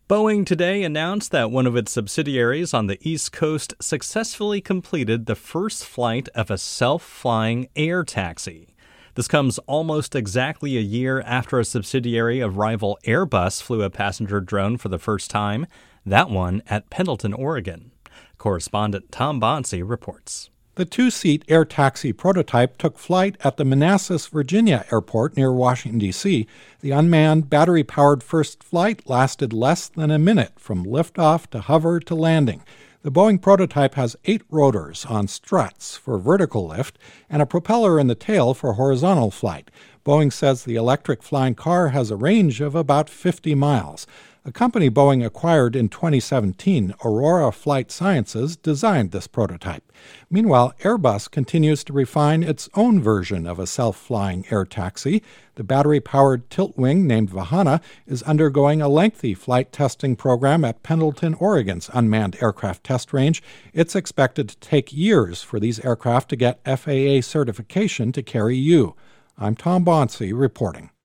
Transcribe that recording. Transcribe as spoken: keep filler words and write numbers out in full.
Boeing today announced that one of its subsidiaries on the East Coast successfully completed the first flight of a self-flying air taxi. This comes almost exactly a year after a subsidiary of rival Airbus flew a passenger drone for the first time, that one at Pendleton, Oregon. Correspondent Tom Bonsi reports. The two-seat air taxi prototype took flight at the Manassas, Virginia airport near Washington, D C The unmanned, battery-powered first flight lasted less than a minute from liftoff to hover to landing. The Boeing prototype has eight rotors on struts for vertical lift and a propeller in the tail for horizontal flight. Boeing says the electric flying car has a range of about fifty miles. A company Boeing acquired in twenty seventeen, Aurora Flight Sciences, designed this prototype. Meanwhile, Airbus continues to refine its own version of a self-flying air taxi. The battery-powered tiltwing named Vahana is undergoing a lengthy flight testing program at Pendleton, Oregon's unmanned aircraft test range. It's expected to take years for these aircraft to get F A A certification to carry you. I'm Tom Bonsi reporting.